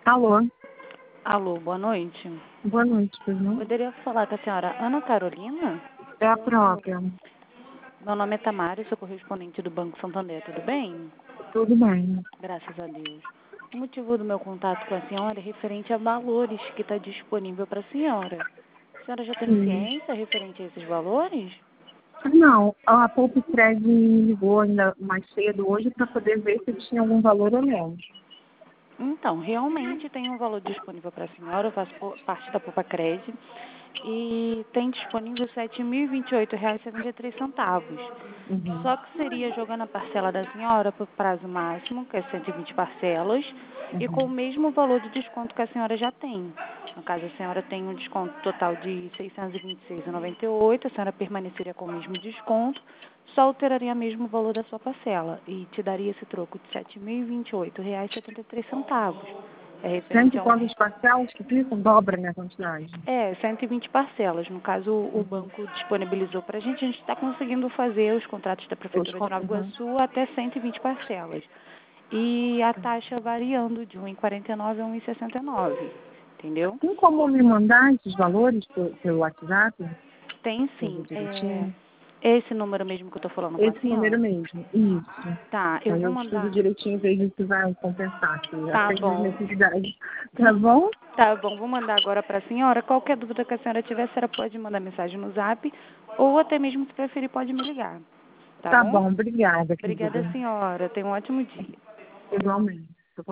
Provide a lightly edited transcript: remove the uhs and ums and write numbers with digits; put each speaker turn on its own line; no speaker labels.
Alô,
Alô, boa noite.
boa noite, pois não?
Poderia falar com a senhora Ana Carolina?
É a própria.
Meu nome é Tamara, sou correspondente do Banco Santander, tudo bem?
Tudo bem.
Graças a Deus. O motivo do meu contato com a senhora é referente a valores que está disponível para a senhora. A senhora já tem
Sim.
ciência referente a esses valores?
Não, a Poupa Cred me ligou ainda mais cedo hoje para poder ver se tinha algum valor ou não.
Então, realmente tem um valor disponível para a senhora, eu faço parte da Poupa Cred, e tem disponível R$ 7.028,73.
Uhum.
Só que seria jogando a parcela da senhora por prazo máximo, que é 120 parcelas, e com o
Uhum.
mesmo valor de desconto que a senhora já tem. No caso, a senhora tem um desconto total de R$ 626,98, a senhora permaneceria com o mesmo desconto, só alteraria mesmo o valor da sua parcela e te daria esse troco de R$ 7.028,73. É
Cento
referente
e
a um...
quantas parcelas que ficam? Dobra a minha quantidade.
120 parcelas. No caso, o
Uhum.
banco disponibilizou para a gente está conseguindo fazer os contratos da Prefeitura de Nova
Uhum.
Iguaçu até 120 parcelas. E a taxa variando de 1,49 a 1,69, entendeu?
Tem como me mandar esses valores pelo WhatsApp?
Tem
Tudo
sim.
direitinho?
É esse número mesmo que eu estou falando com a
Esse número
senhora?
mesmo. Isso.
Tá, eu
Aí
vou
eu estudo
mandar.
direitinho e vejo se vai compensar, se
Tá
atende as
bom.
necessidades. Tá bom?
Tá bom, vou mandar agora para a senhora. Qualquer dúvida que a senhora tiver, a senhora pode mandar mensagem no zap ou até mesmo, se preferir, pode me ligar. Tá
Tá
bom?
bom, obrigada,
Obrigada,
querida.
senhora. Tenha um ótimo dia.
Igualmente.